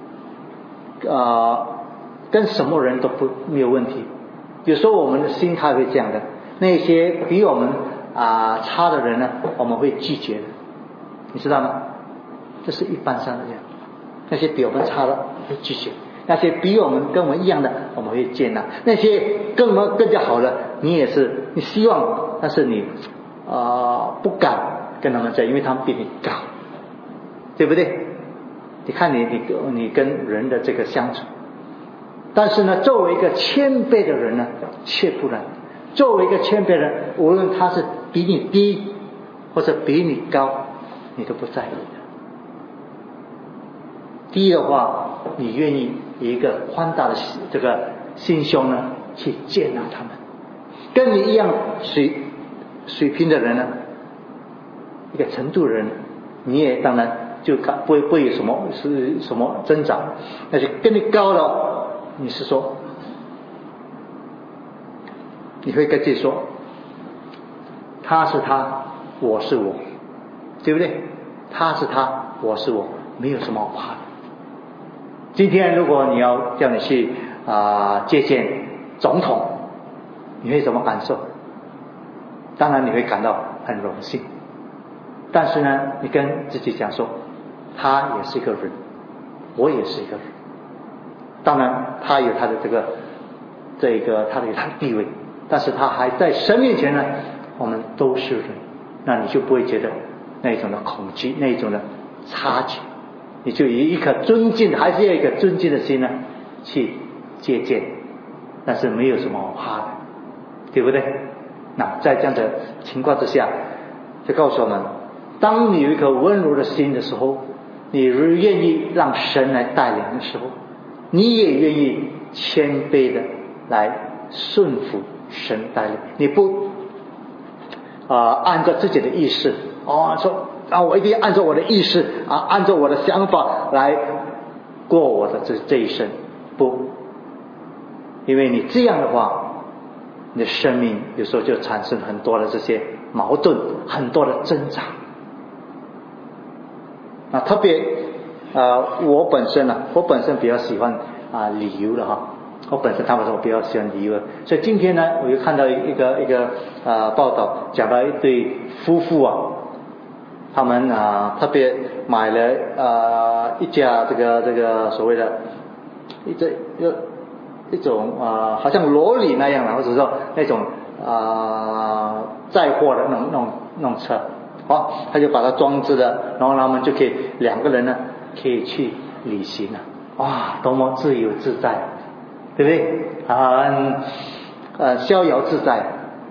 呃跟什么人都不没有问题。有时候我们的心态会这样的，那些比我们啊、呃、差的人呢，我们会拒绝的，你知道吗？这是一般上的这样，那些比我们差的会拒绝。 那些比我们跟我们一样的，我们会接纳；那些跟我们更加好的，你也是你希望，但是你啊、呃、不敢跟他们在，因为他们比你高，对不对？你看你你你跟人的这个相处，但是呢，作为一个谦卑的人呢，却不然。作为一个谦卑的人，无论他是比你低或者比你高，你都不在意的。第一的话，你愿意以一个宽大的这个心胸呢，去接纳他们。跟你一样水水平的人呢，一个程度的人，你也当然就不会不会有什么是什么增长。但是跟你高了，你是说，你会跟自己说，他是他，我是我，对不对？他是他，我是我，没有什么好怕的。今天如果你要叫你去啊、呃、接见总统，你会怎么感受？当然你会感到很荣幸，但是呢，你跟自己讲说，他也是一个人，我也是一个人。当然，他有他的这个这个他的他的地位，但是他还在神面前呢，我们都是人，那你就不会觉得那种的恐惧，那种的差距。你就以一颗尊敬，还是要一个尊敬的心呢，去接见，但是没有什么好怕的，对不对？那在这样的情况之下，就告诉我们，当你有一颗温柔的心的时候，你愿意让神来带领的时候，你也愿意谦卑的来顺服神带领，你不啊、呃、按照自己的意识哦说。啊，我一定要按照我的意识啊，按照我的想法来过我的这这一生，不，因为你这样的话，你的生命有时候就产生很多的这些矛盾，很多的挣扎。啊，特别呃，我本身呢、啊，我本身比较喜欢啊旅游的哈，我本身他们说我比较喜欢旅游，所以今天呢，我又看到一个一个呃报道，讲到一对夫妇啊。他们啊特别买了呃一架这个这个所谓的一这一一种啊、呃、好像罗里那样的，或者说那种啊、呃、载货的那种那种那种车，好，他就把它装置的，然后他们就可以两个人呢可以去旅行了，哇，多么自由自在，对不对？很呃逍遥自在。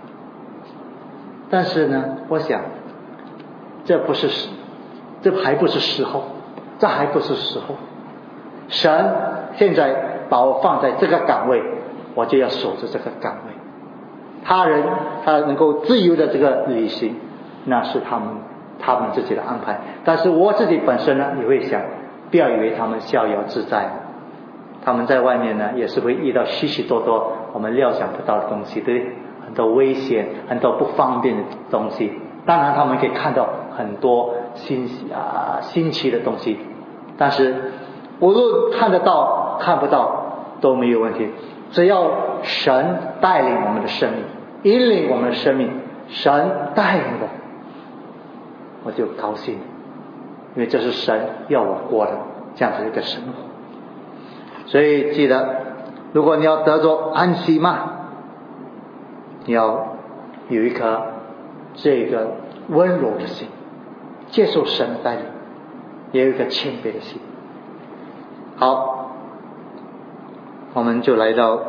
但是呢，我想。这不是时，这还不是时候，这还不是时候。神现在把我放在这个岗位，我就要守着这个岗位。他人他能够自由的这个旅行，那是他们他们自己的安排。但是我自己本身呢，你会想，不要以为他们逍遥自在，他们在外面呢也是会遇到许许多多我们料想不到的东西，对不对？很多危险，很多不方便的东西。当然他们可以看到很多新啊新奇的东西，但是无论看得到看不到都没有问题，只要神带领我们的生命，引领我们的生命，神带领的，我就高兴，因为这是神要我过的这样子一个生活。所以记得，如果你要得着安息嘛，你要有一颗这个温柔的心，接受神的带领，也有一个谦卑的心。好，我们就来到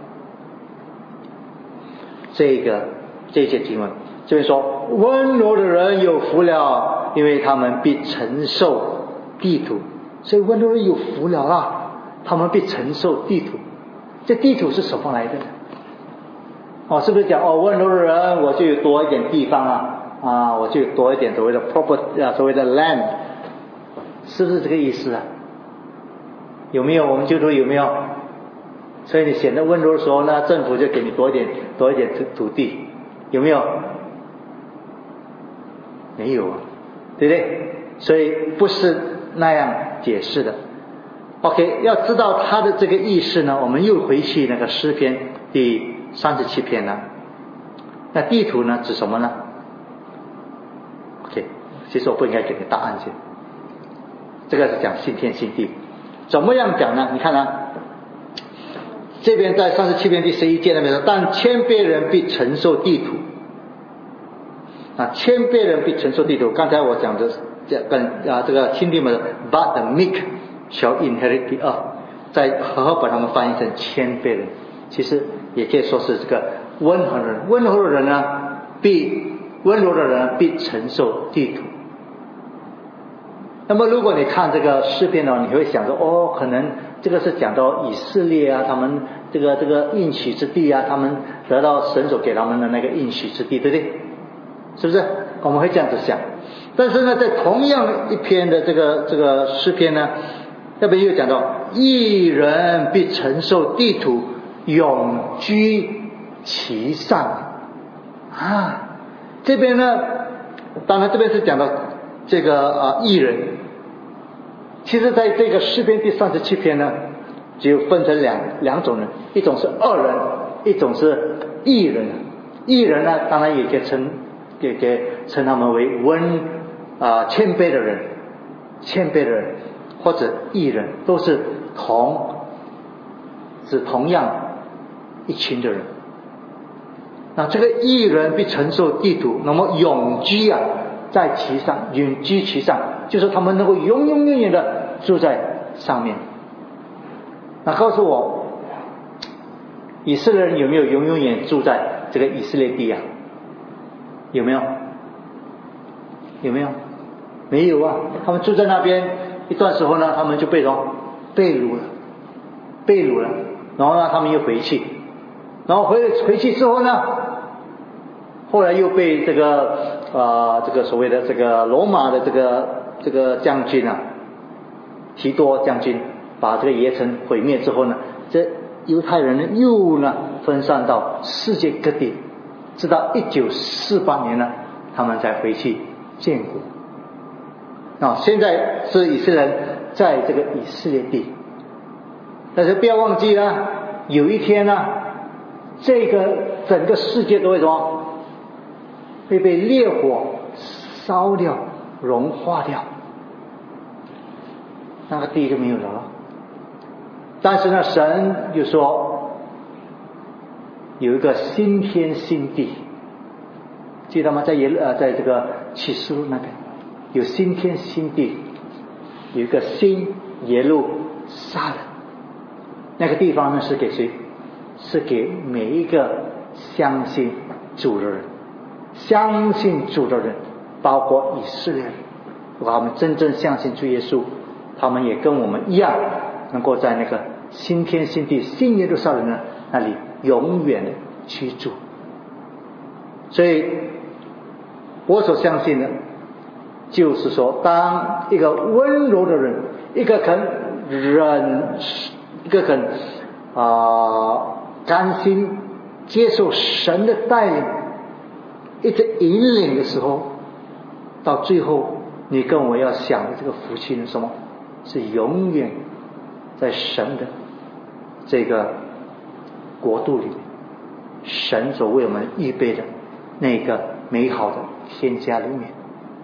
这个这些经文，这边说温柔的人有福了，因为他们必承受地土。所以温柔人有福了啊，他们必承受地土。这地土是什么来的呢？哦，是不是讲哦，温柔的人我就有多一点地方啊，啊，我就有多一点所谓的 property 啊，所谓的 land， 是不是这个意思啊？有没有？我们就说有没有？所以你显得温柔的时候呢，政府就给你多一点多一点土地，有没有？没有啊，对不对？所以不是那样解释的。OK， 要知道它的这个意思呢，我们又回去那个诗篇第三十七篇呢。那地图呢指什么呢 ？OK， 其实我不应该给你答案先。这个是讲新天新地，怎么样讲呢？你看啊， 这边在三十七篇第十一节那边说，但谦卑人必承受地土。啊，谦卑人必承受地土。刚才我讲的这跟啊这个兄弟们 ，but the meek shall inherit the earth， 在和合本他们翻译成谦卑人，其实也可以说是这个温和人。温和的人呢，必温柔的人必承受地土。那么如果你看这个诗篇呢，你会想说，哦，可能这个是讲到以色列啊，他们这个这个应许之地啊，他们得到神所给他们的那个应许之地，对不对？是不是？我们会这样子想。但是呢，在同样一篇的这个这个诗篇呢，那边又讲到，义人必承受地土，永居其上。啊，这边呢，当然这边是讲到这个啊义人。其实在这个诗篇第三十七篇呢，就分成两两种人，一种是恶人，一种是义人。义人呢，当然也可以称也可以称他们为温啊、呃、谦卑的人，谦卑的人或者义人，都是同是同样一群的人。那这个义人必承受地土，那么永居啊在其上，永居其上，就是他们能够永永远远的住在上面。那告诉我，以色列人有没有永永远住在这个以色列地啊？有没有？有没有？没有啊！他们住在那边一段时候呢，他们就被什么？被掳了，被掳了。然后呢，他们又回去，然后回回去之后呢，后来又被这个啊、呃、这个所谓的这个罗马的这个这个将军啊，提多将军把这个耶城毁灭之后呢，这犹太人呢又呢分散到世界各地，直到一九四八年呢，他们才回去建国。啊，现在是以色列人在这个以色列地，但是不要忘记了，有一天呢，这个整个世界都会什么？会被烈火烧掉、融化掉，那个地就没有了。但是呢，神就说有一个新天新地，记得吗？在耶呃，在这个启示录那边有新天新地，有一个新耶路撒冷。那个地方呢是给谁？是给每一个相信主的人，相信主的人，包括以色列人。如果他们真正相信主耶稣，他们也跟我们一样，能够在那个新天新地、新耶路撒冷呢那里永远的居住。所以，我所相信的，就是说，当一个温柔的人，一个肯忍，一个肯啊、呃、甘心接受神的带领，一直引领的时候，到最后，你跟我要想的这个福气是什么？是永远在神的这个国度里面，神所为我们预备的那个美好的天家里面。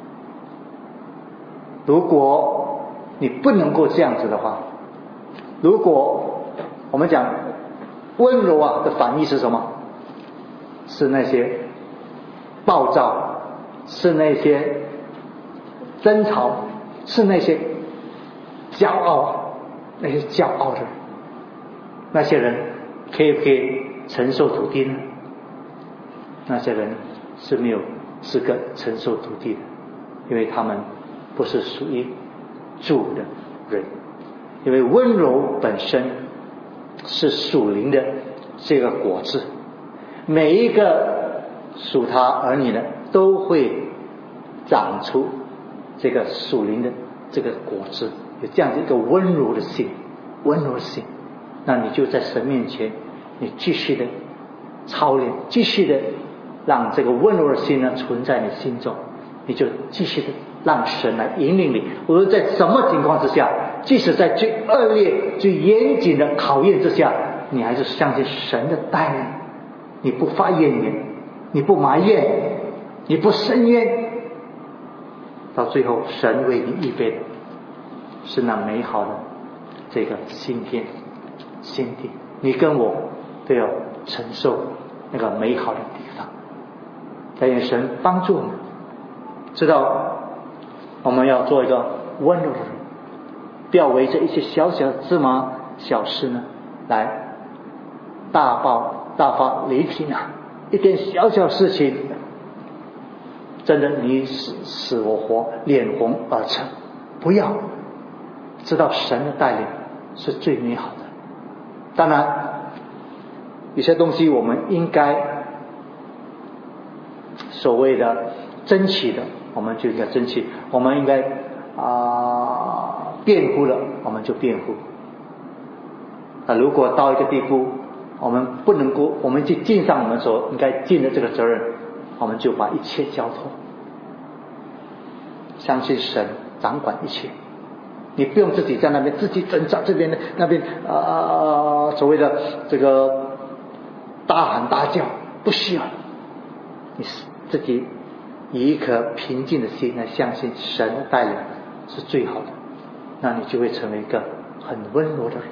如果你不能够这样子的话，如果我们讲温柔啊的反义是什么？是那些暴躁，是那些争吵，是那些骄傲，那些骄傲的人，那些人可以不可以承受土地呢？那些人是没有资格承受土地的，因为他们不是属于主的人。因为温柔本身是属灵的这个果子，每一个属他儿女的都会长出这个属灵的这个果子，有这样的一个温柔的心，温柔的心，那你就在神面前，你继续的操练，继续的让这个温柔的心呢存在你心中，你就继续的让神来引领你。无论在什么情况之下，即使在最恶劣、最严谨的考验之下，你还是相信神的带领，你不发怨言，你不埋怨，你不申冤，到最后神为你预备的是那美好的这个新天新地。 你跟我都要承受那个美好的地方。但愿神帮助我们，知道我们要做一个温柔的人，不要为这一些小小的芝麻小事呢来大爆大发雷霆啊！一点小小事情，真的你死死我活，脸红耳赤。不要，知道神的带领是最美好的。当然有些东西我们应该所谓的争取的，我们就应该争取；我们应该啊、呃、辩护的，我们就辩护。啊，如果到一个地步，我们不能够，我们去尽上我们所应该尽的这个责任，我们就把一切交托，相信神掌管一切。你不用自己在那边自己挣扎，这边那边啊、呃、所谓的这个大喊大叫，不需要。你自己以一颗平静的心来相信神的带领是最好的，那你就会成为一个很温柔的人。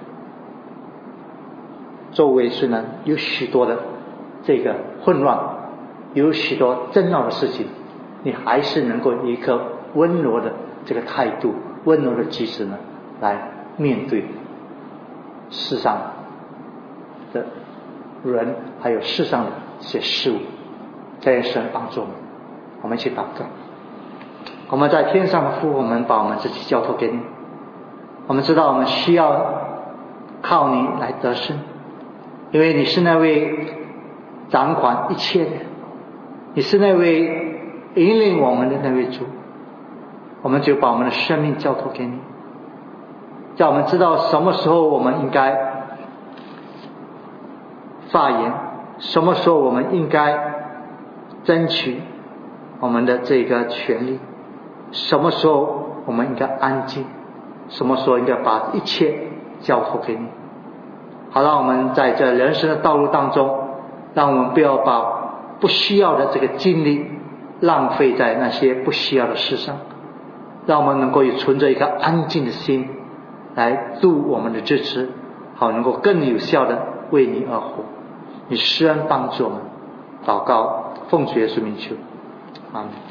周围虽然有许多的这个混乱，有许多争闹的事情，你还是能够以一颗温柔的这个态度，温柔的机制呢来面对世上的人，还有世上的这些事物。再愿神帮助我们，我们一起祷告。我们在天上的父，我们把我们自己交托给你，我们知道我们需要靠你来得胜，因为你是那位掌管一切的，你是那位引领我们的那位主。我们就把我们的生命交托给你，叫我们知道什么时候我们应该发言，什么时候我们应该争取我们的这个权利，什么时候我们应该安静，什么时候应该把一切交托给你。好，让我们在这人生的道路当中，让我们不要把不需要的这个精力浪费在那些不需要的事上，让我们能够以存着一颗安静的心来度我们的日子，好能够更有效的为你而活。你施恩帮助我们，祷告奉主耶稣名求，阿们。